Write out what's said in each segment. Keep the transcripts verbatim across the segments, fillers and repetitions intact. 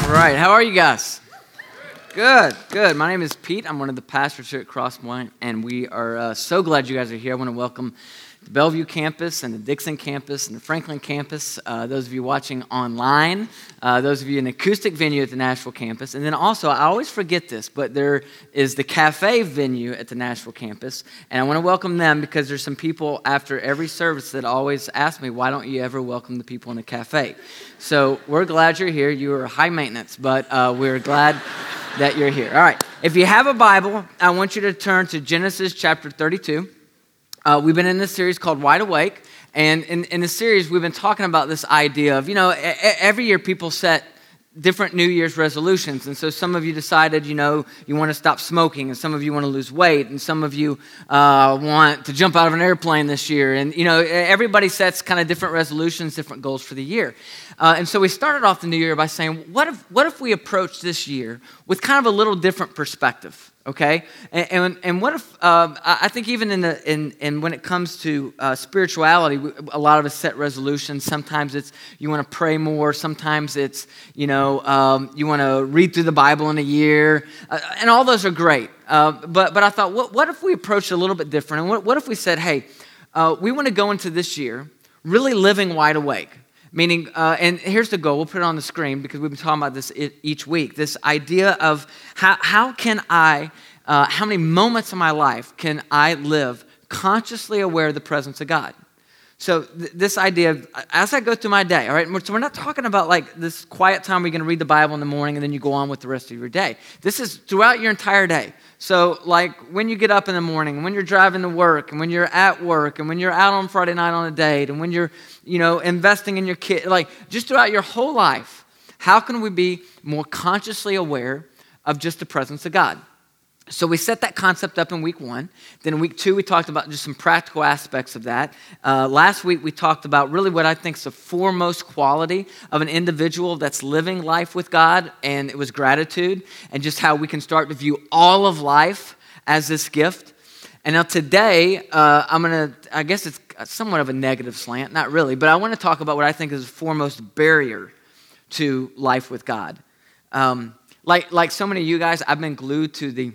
All right, how are you guys? Good, good. My name is Pete. I'm one of the pastors here at Crosspoint, and we are uh, so glad you guys are here. I want to welcome the Bellevue campus and the Dixon campus and the Franklin campus, uh, those of you watching online, uh, those of you in the acoustic venue at the Nashville campus, and then also, I always forget this, but there is the cafe venue at the Nashville campus, and I want to welcome them because there's some people after every service that always ask me, why don't you ever welcome the people in the cafe? So we're glad you're here. You are high maintenance, but uh, we're glad that you're here. All right, if you have a Bible, I want you to turn to Genesis chapter thirty-two. Uh, we've been in this series called Wide Awake, and in, in this series, we've been talking about this idea of, you know, a, a, every year people set different New Year's resolutions, and so some of you decided, you know, you want to stop smoking, and some of you want to lose weight, and some of you uh, want to jump out of an airplane this year, and, you know, everybody sets kind of different resolutions, different goals for the year. Uh, and so we started off the new year by saying, what if what if we approach this year with kind of a little different perspective, okay? And and, and what if, um, I think even in the in, in when it comes to uh, spirituality, a lot of us set resolutions. Sometimes it's you want to pray more. Sometimes it's, you know, um, you want to read through the Bible in a year. Uh, and all those are great. Uh, but but I thought, what, what if we approached a little bit different? And what, what if we said, hey, uh, we want to go into this year really living wide awake? Meaning, uh, and here's the goal, we'll put it on the screen because we've been talking about this each week, this idea of how, how can I, uh, how many moments of my life can I live consciously aware of the presence of God? So th- this idea of, as I go through my day, all right, so we're not talking about like this quiet time where you're going to read the Bible in the morning and then you go on with the rest of your day. This is throughout your entire day. So like when you get up in the morning, when you're driving to work, and when you're at work, and when you're out on Friday night on a date, and when you're, you know, investing in your kid, like just throughout your whole life, how can we be more consciously aware of just the presence of God? So we set that concept up in week one. Then in week two, we talked about just some practical aspects of that. Uh, last week, we talked about really what I think is the foremost quality of an individual that's living life with God, and it was gratitude, and just how we can start to view all of life as this gift. And now today, uh, I'm going to, I guess it's somewhat of a negative slant, not really, but I want to talk about what I think is the foremost barrier to life with God. Um, like, like so many of you guys, I've been glued to the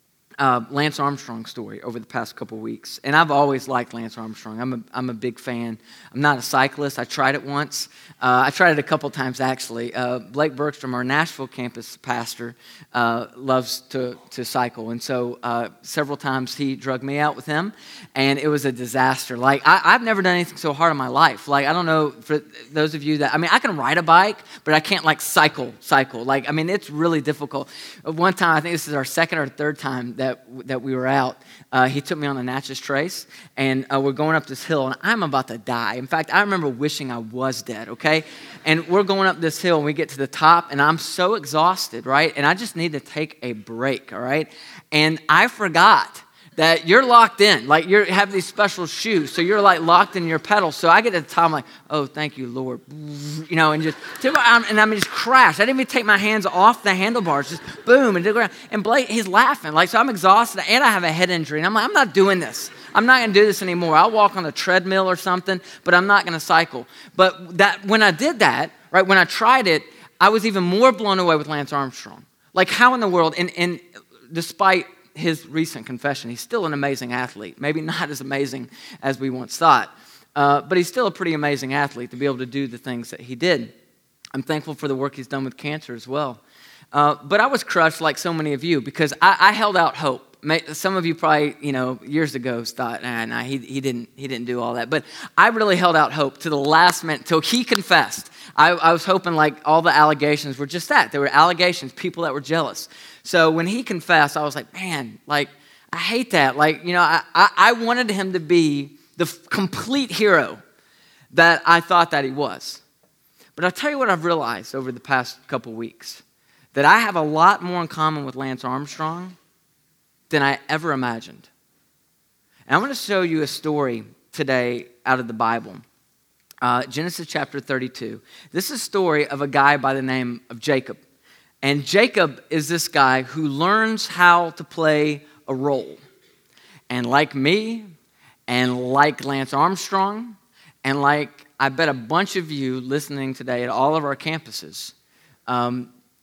Uh, Lance Armstrong story over the past couple weeks. And I've always liked Lance Armstrong. I'm a, I'm a big fan. I'm not a cyclist. I tried it once. Uh, I tried it a couple times, actually. Uh, Blake Bergstrom, our Nashville campus pastor, uh, loves to, to cycle. And so uh, several times he drugged me out with him, and it was a disaster. Like, I, I've never done anything so hard in my life. Like, I don't know, for those of you that, I mean, I can ride a bike, but I can't, like, cycle, cycle. Like, I mean, it's really difficult. One time, I think this is our second or third time that that we were out, uh, he took me on the Natchez Trace, and uh, we're going up this hill, and I'm about to die. In fact, I remember wishing I was dead, okay? And we're going up this hill, and we get to the top, and I'm so exhausted, right? And I just need to take a break, all right? And I forgot that you're locked in, like you have these special shoes, so you're like locked in your pedals. So I get to the top, I'm like, oh, thank you, Lord, you know, and just, and I mean, just crash. I didn't even take my hands off the handlebars, just boom, and, and Blake, he's laughing, like, so I'm exhausted, and I have a head injury, and I'm like, I'm not doing this. I'm not going to do this anymore. I'll walk on a treadmill or something, but I'm not going to cycle. But that when I did that, right, when I tried it, I was even more blown away with Lance Armstrong. Like, how in the world, and, and despite his recent confession, he's still an amazing athlete. Maybe not as amazing as we once thought, uh, but he's still a pretty amazing athlete to be able to do the things that he did. I'm thankful for the work he's done with cancer as well. Uh, but I was crushed like so many of you because I, I held out hope. Some of you probably, you know, years ago thought, nah, nah, he, he didn't he didn't do all that. But I really held out hope to the last minute, till he confessed. I, I was hoping like all the allegations were just that. There were allegations, people that were jealous. So when he confessed, I was like, man, like, I hate that. Like, you know, I, I, I wanted him to be the f- complete hero that I thought that he was. But I'll tell you what I've realized over the past couple weeks, that I have a lot more in common with Lance Armstrong than I ever imagined. And I'm going to show you a story today out of the Bible. Uh, Genesis chapter thirty-two. This is a story of a guy by the name of Jacob. And Jacob is this guy who learns how to play a role. And like me, and like Lance Armstrong, and like I bet a bunch of you listening today at all of our campuses, um,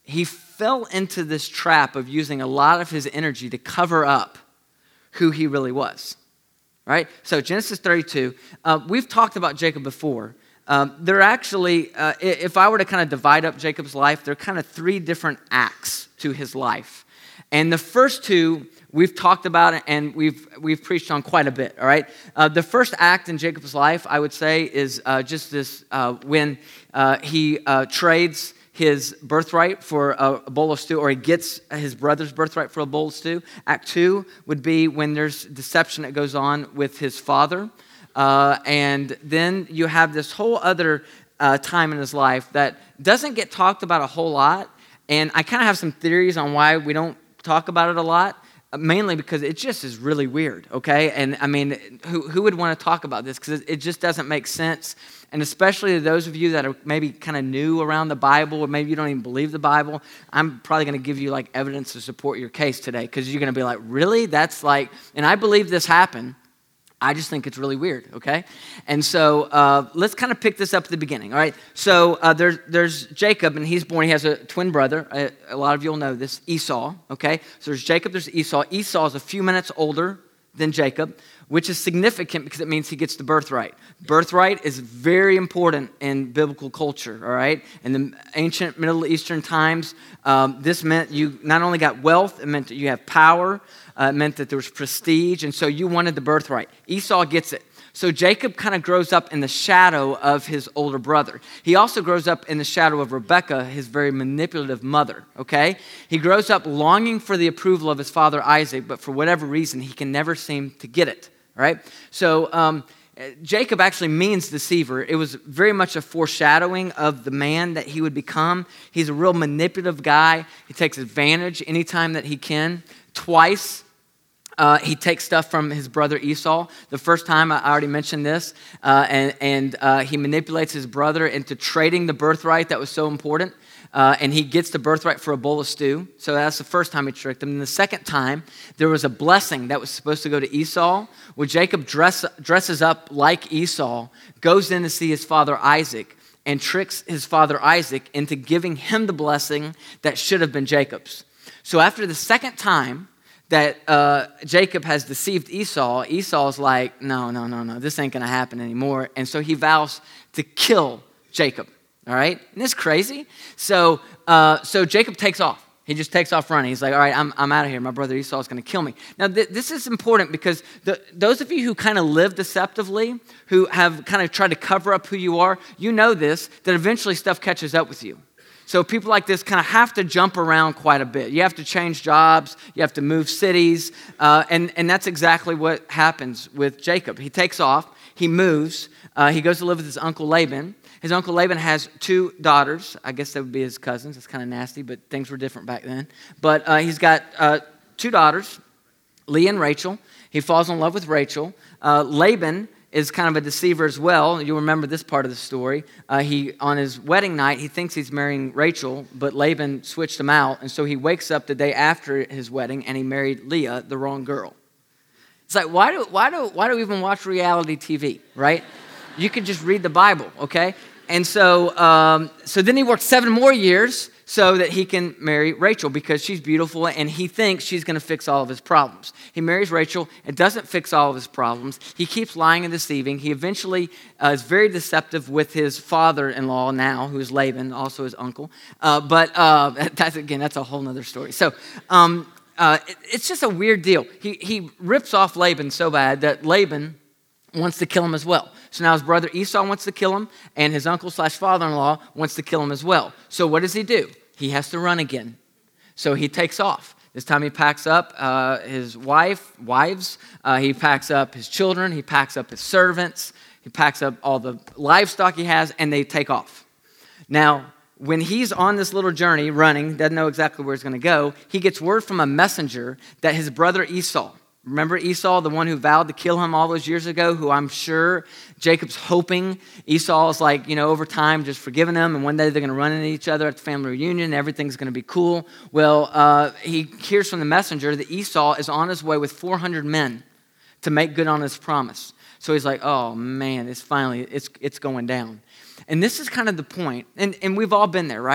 he fell into this trap of using a lot of his energy to cover up who he really was, right? So Genesis thirty-two, uh, we've talked about Jacob before. Um, there are actually, uh, if I were to kind of divide up Jacob's life, there are kind of three different acts to his life. And the first two we've talked about and we've we've preached on quite a bit, all right? Uh, the first act in Jacob's life, I would say, is uh, just this, uh, when uh, he uh, trades his birthright for a, a bowl of stew, or he gets his brother's birthright for a bowl of stew. Act two would be when there's deception that goes on with his father. Uh, and then you have this whole other uh, time in his life that doesn't get talked about a whole lot. And I kind of have some theories on why we don't talk about it a lot, mainly because it just is really weird, okay? And I mean, who, who would want to talk about this? Because it just doesn't make sense. And especially to those of you that are maybe kind of new around the Bible, or maybe you don't even believe the Bible, I'm probably going to give you like evidence to support your case today, because you're going to be like, really? That's like, and I believe this happened. I just think it's really weird, okay? And so uh, let's kind of pick this up at the beginning, all right? So uh, there's, there's Jacob, and he's born. He has a twin brother. A, a lot of you will know this, Esau, okay? So there's Jacob, there's Esau. Esau is a few minutes older than Jacob, which is significant because it means he gets the birthright. Birthright is very important in biblical culture, all right? In the ancient Middle Eastern times, um, this meant you not only got wealth, it meant that you have power, uh, it meant that there was prestige, and so you wanted the birthright. Esau gets it. So Jacob kind of grows up in the shadow of his older brother. He also grows up in the shadow of Rebekah, his very manipulative mother, okay? He grows up longing for the approval of his father Isaac, but for whatever reason, he can never seem to get it, right? So um, Jacob actually means deceiver. It was very much a foreshadowing of the man that he would become. He's a real manipulative guy. He takes advantage anytime that he can. Twice, Uh, he takes stuff from his brother Esau. The first time, I already mentioned this, uh, and, and uh, he manipulates his brother into trading the birthright that was so important, uh, and he gets the birthright for a bowl of stew. So that's the first time he tricked him. And the second time, there was a blessing that was supposed to go to Esau, where Jacob dress, dresses up like Esau, goes in to see his father Isaac, and tricks his father Isaac into giving him the blessing that should have been Jacob's. So after the second time that uh, Jacob has deceived Esau, Esau's like, no, no, no, no, this ain't going to happen anymore. And so he vows to kill Jacob, all right? Isn't this crazy? So uh, so Jacob takes off. He just takes off running. He's like, all right, I'm, I'm out of here. My brother Esau is going to kill me. Now, th- this is important because the, those of you who kind of live deceptively, who have kind of tried to cover up who you are, you know this, that eventually stuff catches up with you. So people like this kind of have to jump around quite a bit. You have to change jobs. You have to move cities. Uh, and, and that's exactly what happens with Jacob. He takes off. He moves. Uh, he goes to live with his uncle Laban. His uncle Laban has two daughters. I guess they would be his cousins. It's kind of nasty, but things were different back then. But uh, he's got uh, two daughters, Leah and Rachel. He falls in love with Rachel. Uh, Laban is kind of a deceiver as well. You'll remember this part of the story. Uh, he, on his wedding night, he thinks he's marrying Rachel, but Laban switched him out, and so he wakes up the day after his wedding, and he married Leah, the wrong girl. It's like, why do why do why do we even watch reality T V, right? You could just read the Bible, okay? And so, um, so then he worked seven more years so that he can marry Rachel because she's beautiful and he thinks she's going to fix all of his problems. He marries Rachel. It doesn't fix all of his problems. He keeps lying and deceiving. He eventually uh, is very deceptive with his father-in-law now, who is Laban, also his uncle. Uh, but uh, that's, again, that's a whole nother story. So um, uh, it, it's just a weird deal. He, he rips off Laban so bad that Laban wants to kill him as well. So now his brother Esau wants to kill him, and his uncle slash father-in-law wants to kill him as well. So what does he do? He has to run again. So he takes off. This time he packs up uh, his wife, wives. Uh, he packs up his children. He packs up his servants. He packs up all the livestock he has, and they take off. Now, when he's on this little journey running, doesn't know exactly where he's going to go, he gets word from a messenger that his brother Esau, remember Esau, the one who vowed to kill him all those years ago, who I'm sure Jacob's hoping Esau is like, you know, over time just forgiving him, and one day they're going to run into each other at the family reunion, and everything's going to be cool. Well, uh, he hears from the messenger that Esau is on his way with four hundred men to make good on his promise. So he's like, oh man, it's finally, it's it's going down. And this is kind of the point, and, and we've all been there, right?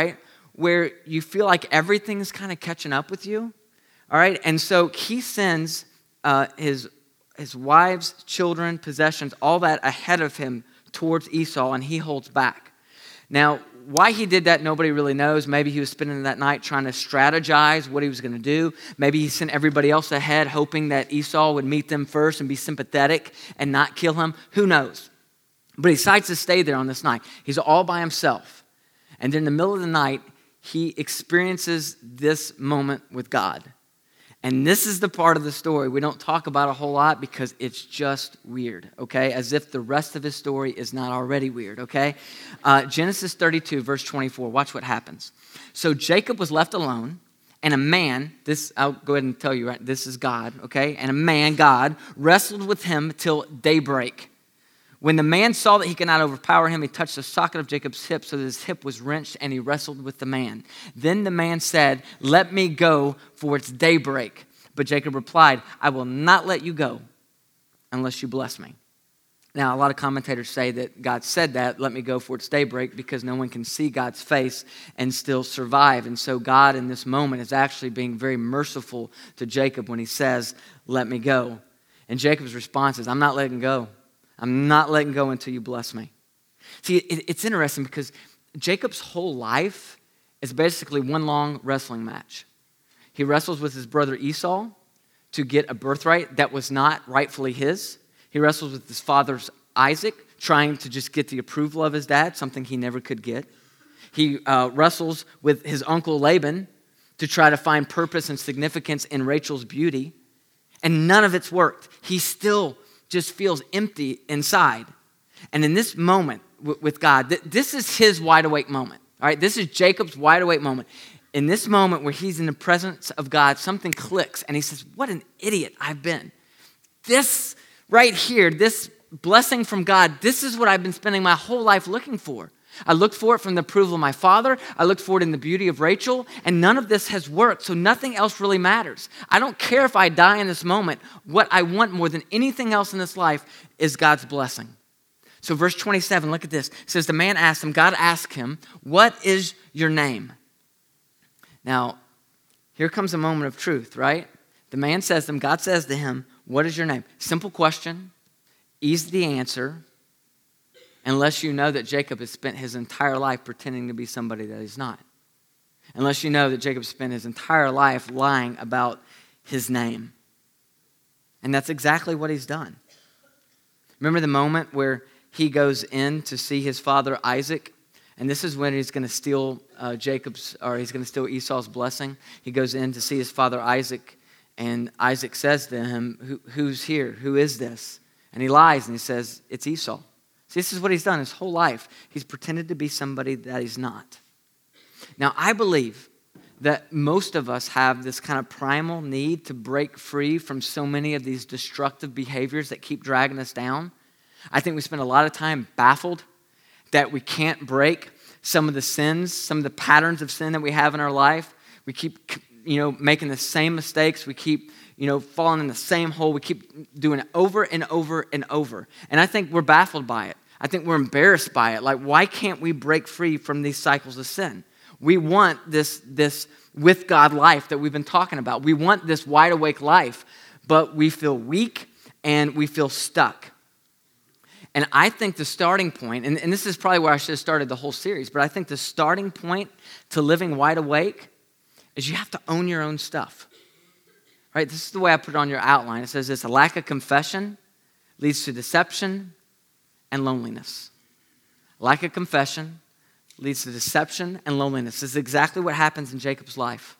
where you feel like everything's kind of catching up with you, all right? And so he sends uh, his, his wives, children, possessions, all that ahead of him towards Esau, and he holds back. Now, why he did that, nobody really knows. Maybe he was spending that night trying to strategize what he was going to do. Maybe he sent everybody else ahead, hoping that Esau would meet them first and be sympathetic and not kill him. Who knows? But he decides to stay there on this night. He's all by himself. And in the middle of the night, he experiences this moment with God. And this is the part of the story we don't talk about a whole lot because it's just weird, okay? As if the rest of his story is not already weird, okay? Uh, Genesis thirty-two, verse twenty-four, watch what happens. So Jacob was left alone, and a man, this, I'll go ahead and tell you, right? This is God, okay? And a man, God, wrestled with him till daybreak. When the man saw that he could not overpower him, he touched the socket of Jacob's hip so that his hip was wrenched, and he wrestled with the man. Then the man said, "Let me go, for it's daybreak." But Jacob replied, "I will not let you go unless you bless me." Now, a lot of commentators say that God said that, "Let me go, for it's daybreak," because no one can see God's face and still survive. And so God in this moment is actually being very merciful to Jacob when he says, "Let me go." And Jacob's response is, "I'm not letting go. I'm not letting go until you bless me." See, it, it's interesting because Jacob's whole life is basically one long wrestling match. He wrestles with his brother Esau to get a birthright that was not rightfully his. He wrestles with his father Isaac, trying to just get the approval of his dad, something he never could get. He uh, wrestles with his uncle Laban to try to find purpose and significance in Rachel's beauty, and none of it's worked. He still just feels empty inside. And in this moment with God, this is his wide awake moment. All right, this is Jacob's wide awake moment. In this moment where he's in the presence of God, something clicks and he says, "What an idiot I've been. This right here, this blessing from God, this is what I've been spending my whole life looking for. I looked for it from the approval of my father. I looked for it in the beauty of Rachel, and none of this has worked, so nothing else really matters. I don't care if I die in this moment. What I want more than anything else in this life is God's blessing." So verse twenty-seven, look at this. It says, the man asked him, God asked him, "What is your name?" Now, here comes a moment of truth, right? The man says to him, God says to him, "What is your name?" Simple question, easy answer, unless you know that Jacob has spent his entire life pretending to be somebody that he's not. Unless you know that Jacob spent his entire life lying about his name. And that's exactly what he's done. Remember the moment where he goes in to see his father Isaac? And this is when he's going to steal uh, Jacob's, or he's going to steal Esau's blessing. He goes in to see his father Isaac, and Isaac says to him, Who, who's here? Who is this? And he lies and he says, "It's Esau." See, this is what he's done his whole life. He's pretended to be somebody that he's not. Now, I believe that most of us have this kind of primal need to break free from so many of these destructive behaviors that keep dragging us down. I think we spend a lot of time baffled that we can't break some of the sins, some of the patterns of sin that we have in our life. We keep, you know, making the same mistakes. We keep, you know, falling in the same hole. We keep doing it over and over and over. And I think we're baffled by it. I think we're embarrassed by it. Like, why can't we break free from these cycles of sin? We want this, this with God life that we've been talking about. We want this wide awake life, but we feel weak and we feel stuck. And I think the starting point, and, and this is probably where I should have started the whole series, but I think the starting point to living wide awake is you have to own your own stuff. Right? This is the way I put it on your outline. It says this: a lack of confession leads to deception and loneliness. Lack of confession leads to deception and loneliness. This is exactly what happens in Jacob's life.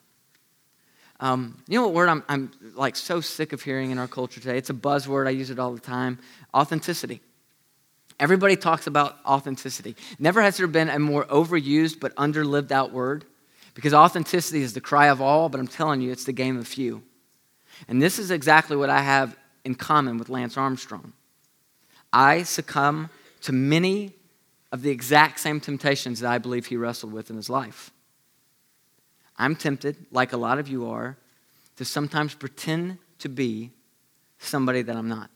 Um, you know what word I'm, I'm like so sick of hearing in our culture today? It's a buzzword. I use it all the time. Authenticity. Everybody talks about authenticity. Never has there been a more overused but under-lived out word, because authenticity is the cry of all, but I'm telling you, it's the game of few. And this is exactly what I have in common with Lance Armstrong. I succumb to many of the exact same temptations that I believe he wrestled with in his life. I'm tempted, like a lot of you are, to sometimes pretend to be somebody that I'm not.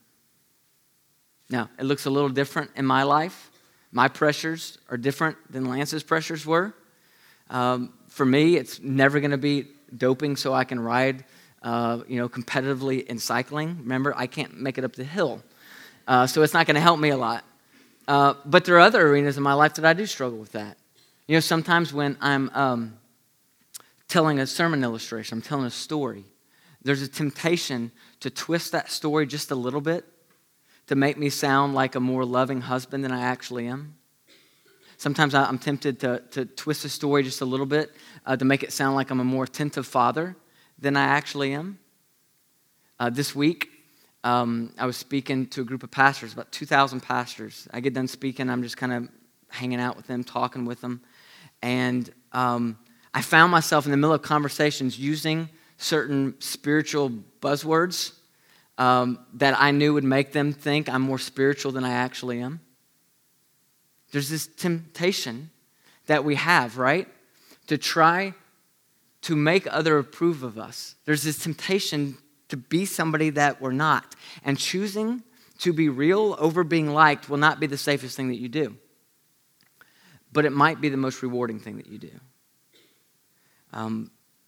Now, it looks a little different in my life. My pressures are different than Lance's pressures were. Um, for me, it's never going to be doping so I can ride, uh, you know, competitively in cycling. Remember, I can't make it up the hill, uh, so it's not going to help me a lot. Uh, but there are other arenas in my life that I do struggle with that. You know, sometimes when I'm um, telling a sermon illustration, I'm telling a story, there's a temptation to twist that story just a little bit to make me sound like a more loving husband than I actually am. Sometimes I'm tempted to, to twist the story just a little bit uh, to make it sound like I'm a more attentive father than I actually am. Uh, this week, um, I was speaking to a group of pastors, about two thousand pastors. I get done speaking, I'm just kind of hanging out with them, talking with them. And um, I found myself in the middle of conversations using certain spiritual buzzwords um, that I knew would make them think I'm more spiritual than I actually am. There's this temptation that we have, right? To try to make others approve of us. There's this temptation to be somebody that we're not. And choosing to be real over being liked will not be the safest thing that you do. But it might be the most rewarding thing that you do. Um,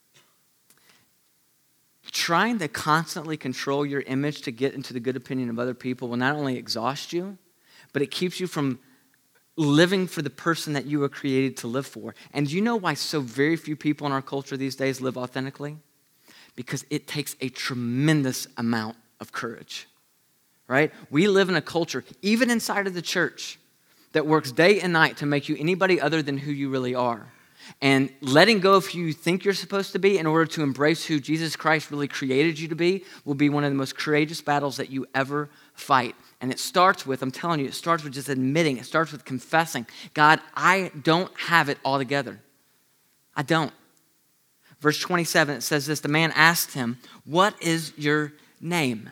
trying to constantly control your image to get into the good opinion of other people will not only exhaust you, but it keeps you from living for the person that you were created to live for. And do you know why so very few people in our culture these days live authentically? Because it takes a tremendous amount of courage, right? We live in a culture, even inside of the church, that works day and night to make you anybody other than who you really are. And letting go of who you think you're supposed to be in order to embrace who Jesus Christ really created you to be will be one of the most courageous battles that you ever fight. And it starts with, I'm telling you, it starts with just admitting, it starts with confessing, God, I don't have it all together. I don't. Verse twenty-seven, it says this, the man asked him, what is your name?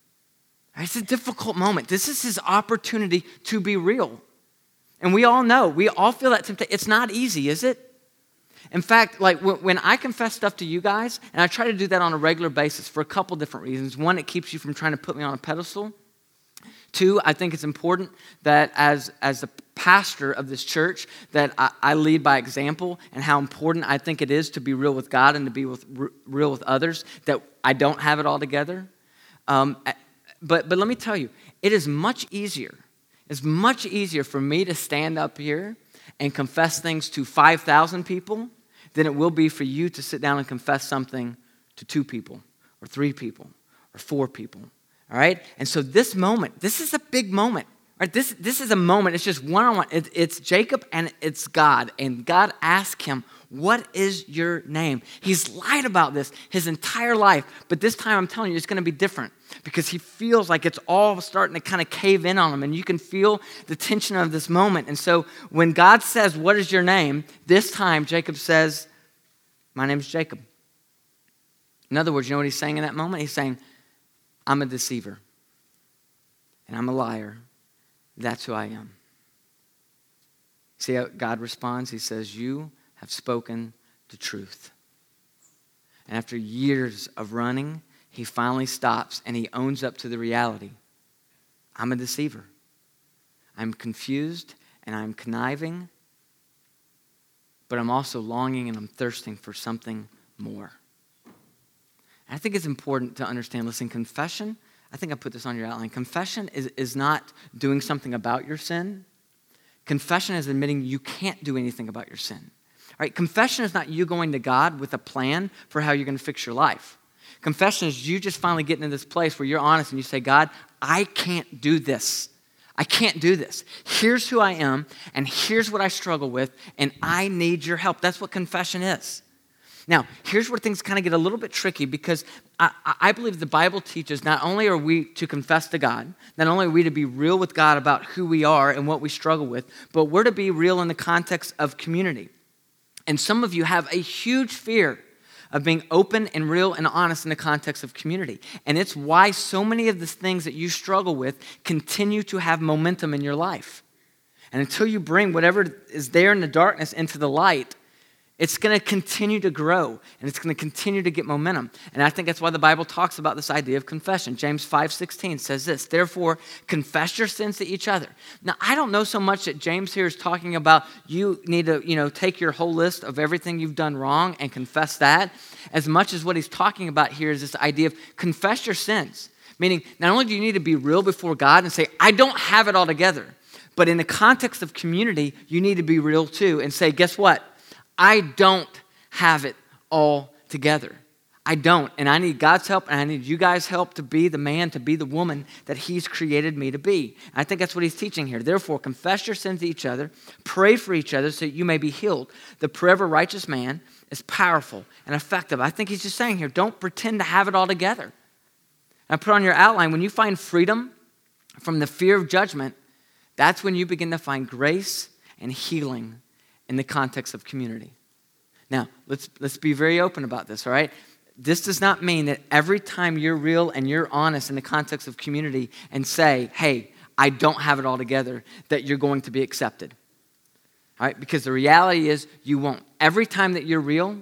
It's a difficult moment. This is his opportunity to be real. And we all know, we all feel that temptation. It's not easy, is it? In fact, like when I confess stuff to you guys, and I try to do that on a regular basis for a couple different reasons. One, it keeps you from trying to put me on a pedestal. Two, I think it's important that as, as the pastor of this church, that I, I lead by example and how important I think it is to be real with God and to be with, r- real with others, that I don't have it all together. Um, but, but let me tell you, it is much easier, it's much easier for me to stand up here and confess things to five thousand people than it will be for you to sit down and confess something to two people or three people or four people. All right? And so this moment, this is a big moment. Right? This, this is a moment. It's just one-on-one. It, it's Jacob and it's God. And God asked him, what is your name? He's lied about this his entire life. But this time, I'm telling you, it's going to be different because he feels like it's all starting to kind of cave in on him. And you can feel the tension of this moment. And so when God says, what is your name? This time, Jacob says, my name is Jacob. In other words, you know what he's saying in that moment? He's saying, I'm a deceiver, and I'm a liar. That's who I am. See how God responds? He says, you have spoken the truth. And after years of running, he finally stops, and he owns up to the reality. I'm a deceiver. I'm confused, and I'm conniving, but I'm also longing, and I'm thirsting for something more. I think it's important to understand, listen, confession, I think I put this on your outline. Confession is, is not doing something about your sin. Confession is admitting you can't do anything about your sin. All right? Confession is not you going to God with a plan for how you're going to fix your life. Confession is you just finally getting in this place where you're honest and you say, God, I can't do this. I can't do this. Here's who I am, and here's what I struggle with, and I need your help. That's what confession is. Now, here's where things kind of get a little bit tricky because I, I believe the Bible teaches not only are we to confess to God, not only are we to be real with God about who we are and what we struggle with, but we're to be real in the context of community. And some of you have a huge fear of being open and real and honest in the context of community. And it's why so many of the things that you struggle with continue to have momentum in your life. And until you bring whatever is there in the darkness into the light, It's going to continue to grow, and it's going to continue to get momentum. And I think that's why the Bible talks about this idea of confession. James five sixteen says this, therefore, confess your sins to each other. Now, I don't know so much that James here is talking about you need to, you know, take your whole list of everything you've done wrong and confess that, as much as what he's talking about here is this idea of confess your sins. Meaning, not only do you need to be real before God and say, I don't have it all together, but in the context of community, you need to be real too and say, guess what? I don't have it all together. I don't, and I need God's help, and I need you guys' help to be the man, to be the woman that he's created me to be. I think that's what he's teaching here. Therefore, confess your sins to each other, pray for each other so that you may be healed. The prayer of a righteous man is powerful and effective. I think he's just saying here, don't pretend to have it all together. I put on your outline, when you find freedom from the fear of judgment, that's when you begin to find grace and healing in the context of community. Now, let's let's be very open about this, all right? This does not mean that every time you're real and you're honest in the context of community and say, hey, I don't have it all together, that you're going to be accepted. All right? Because the reality is you won't. Every time that you're real,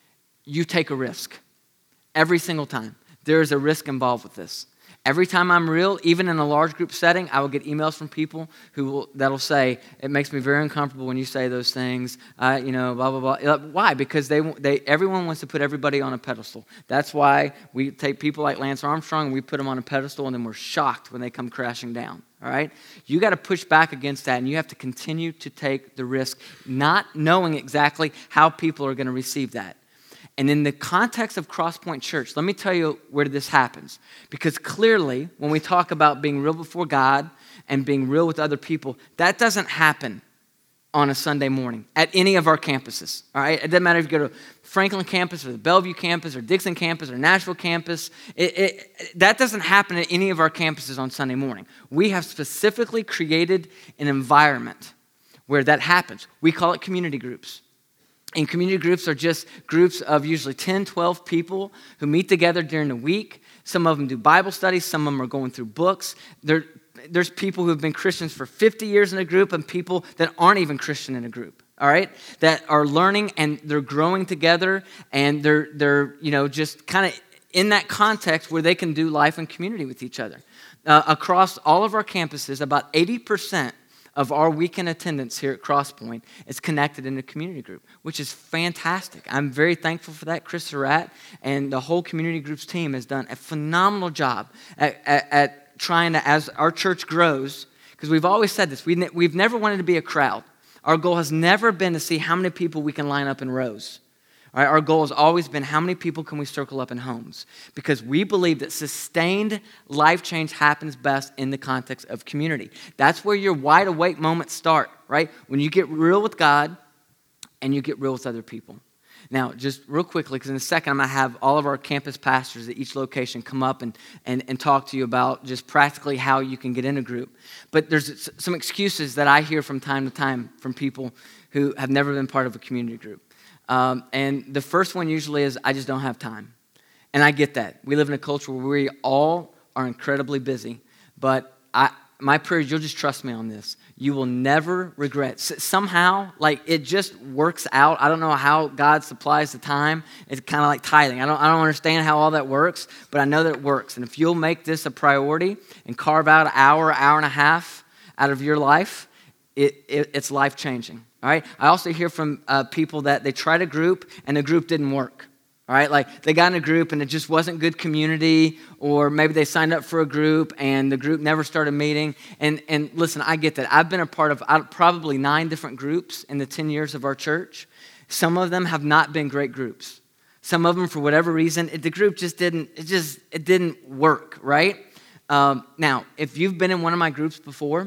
you take a risk. Every single time. There is a risk involved with this. Every time I'm real, even in a large group setting, I will get emails from people who will, that'll say, it makes me very uncomfortable when you say those things, uh, you know, blah, blah, blah. Why? Because they, they, everyone wants to put everybody on a pedestal. That's why we take people like Lance Armstrong and we put them on a pedestal, and then we're shocked when they come crashing down, all right? You got to push back against that, and you have to continue to take the risk, not knowing exactly how people are going to receive that. And in the context of Crosspoint Church, let me tell you where this happens. Because clearly, when we talk about being real before God and being real with other people, that doesn't happen on a Sunday morning at any of our campuses. All right? It doesn't matter if you go to Franklin campus or the Bellevue campus or Dixon campus or Nashville campus. It, it, that doesn't happen at any of our campuses on Sunday morning. We have specifically created an environment where that happens. We call it community groups. And community groups are just groups of usually ten, twelve people who meet together during the week. Some of them do Bible studies. Some of them are going through books. There, there's people who have been Christians for fifty years in a group and people that aren't even Christian in a group, all right, that are learning and they're growing together, and they're, they're you know, just kind of in that context where they can do life and community with each other. Uh, across all of our campuses, about eighty percent of our weekend attendance here at Crosspoint is connected in a community group, which is fantastic. I'm very thankful for that. Chris Surratt and the whole community groups team has done a phenomenal job at, at, at trying to, as our church grows, because we've always said this, we ne- we've never wanted to be a crowd. Our goal has never been to see how many people we can line up in rows. All right, our goal has always been how many people can we circle up in homes, because we believe that sustained life change happens best in the context of community. That's where your wide awake moments start, right? When you get real with God and you get real with other people. Now, just real quickly, because in a second I'm going to have all of our campus pastors at each location come up and, and, and talk to you about just practically how you can get in a group. But there's some excuses that I hear from time to time from people who have never been part of a community group. Um, and the first one usually is, I just don't have time. And I get that. We live in a culture where we all are incredibly busy. But I, my prayer is you'll just trust me on this. You will never regret. S- somehow, like, it just works out. I don't know how God supplies the time. It's kind of like tithing. I don't, I don't understand how all that works, but I know that it works. And if you'll make this a priority and carve out an hour, hour and a half out of your life, it, it it's life-changing. All right. I also hear from uh, people that they tried a group and the group didn't work. All right. Like they got in a group and it just wasn't good community, or maybe they signed up for a group and the group never started meeting. And and listen, I get that. I've been a part of probably nine different groups in the ten years of our church. Some of them have not been great groups. Some of them, for whatever reason, it, the group just didn't. It just it didn't work. Right. Um, now, if you've been in one of my groups before,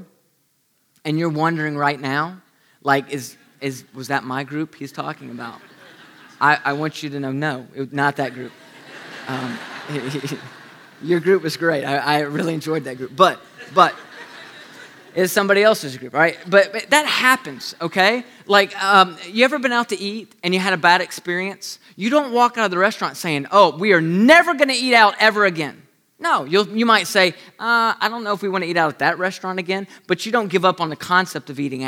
and you're wondering right now, like, is is was that my group he's talking about? I, I want you to know, no, it, not that group. Um, your group was great. I, I really enjoyed that group. But, but, it's somebody else's group, right? But, but that happens, okay? Like, um, you ever been out to eat and you had a bad experience? You don't walk out of the restaurant saying, oh, we are never going to eat out ever again. No, you'll, you might say, uh, I don't know if we want to eat out at that restaurant again, but you don't give up on the concept of eating out.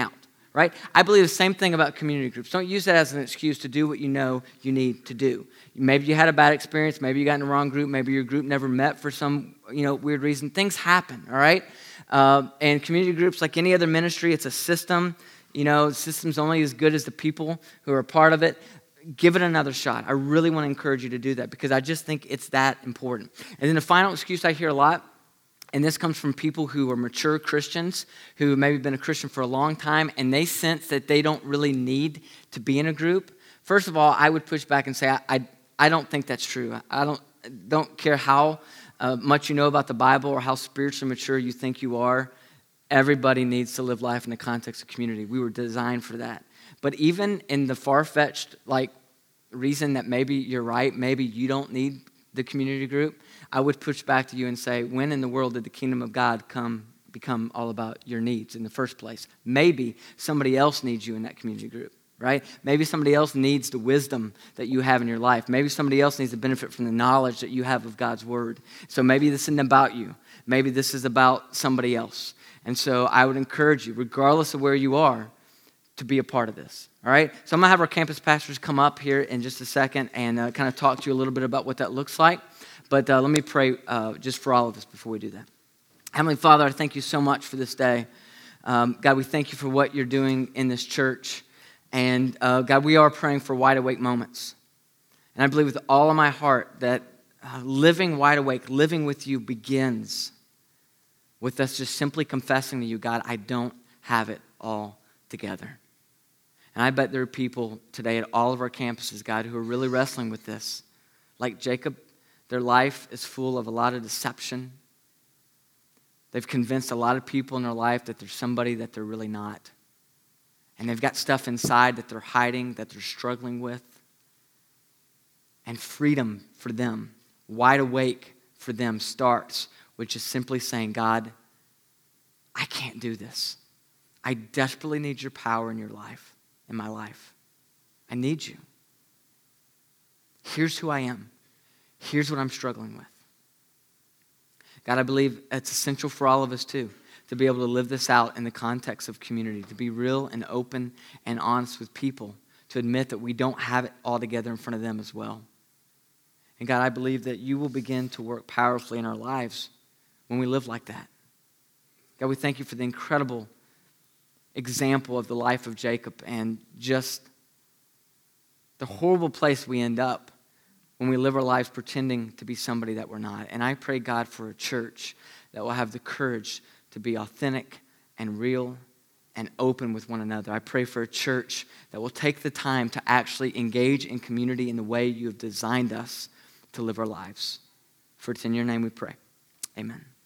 right? I believe the same thing about community groups. Don't use that as an excuse to do what you know you need to do. Maybe you had a bad experience. Maybe you got in the wrong group. Maybe your group never met for some, you know, weird reason. Things happen, all right? Uh, and community groups, like any other ministry, it's a system. You know, the system's only as good as the people who are a part of it. Give it another shot. I really want to encourage you to do that because I just think it's that important. And then the final excuse I hear a lot, and this comes from people who are mature Christians who maybe been a Christian for a long time, and they sense that they don't really need to be in a group. First of all, I would push back and say, I, I, I don't think that's true. I don't, don't care how uh, much you know about the Bible or how spiritually mature you think you are. Everybody needs to live life in the context of community. We were designed for that. But even in the far-fetched like reason that maybe you're right, maybe you don't need the community group, I would push back to you and say, when in the world did the kingdom of God come become all about your needs in the first place? Maybe somebody else needs you in that community group, right? Maybe somebody else needs the wisdom that you have in your life. Maybe somebody else needs to benefit from the knowledge that you have of God's word. So maybe this isn't about you. Maybe this is about somebody else. And so I would encourage you, regardless of where you are, to be a part of this, all right? So I'm going to have our campus pastors come up here in just a second and uh, kind of talk to you a little bit about what that looks like. But uh, let me pray uh, just for all of us before we do that. Heavenly Father, I thank you so much for this day. Um, God, we thank you for what you're doing in this church. And uh, God, we are praying for wide awake moments. And I believe with all of my heart that uh, living wide awake, living with you begins with us just simply confessing to you, God, I don't have it all together. And I bet there are people today at all of our campuses, God, who are really wrestling with this. Like Jacob, their life is full of a lot of deception. They've convinced a lot of people in their life that there's somebody that they're really not. And they've got stuff inside that they're hiding, that they're struggling with. And freedom for them, wide awake for them, starts with just simply saying, God, I can't do this. I desperately need your power in your life, in my life. I need you. Here's who I am. Here's what I'm struggling with. God, I believe it's essential for all of us too, to be able to live this out in the context of community, to be real and open and honest with people, to admit that we don't have it all together in front of them as well. And God, I believe that you will begin to work powerfully in our lives when we live like that. God, we thank you for the incredible example of the life of Jacob and just the horrible place we end up when we live our lives pretending to be somebody that we're not. And I pray, God, for a church that will have the courage to be authentic and real and open with one another. I pray for a church that will take the time to actually engage in community in the way you have designed us to live our lives. For it's in your name we pray. Amen.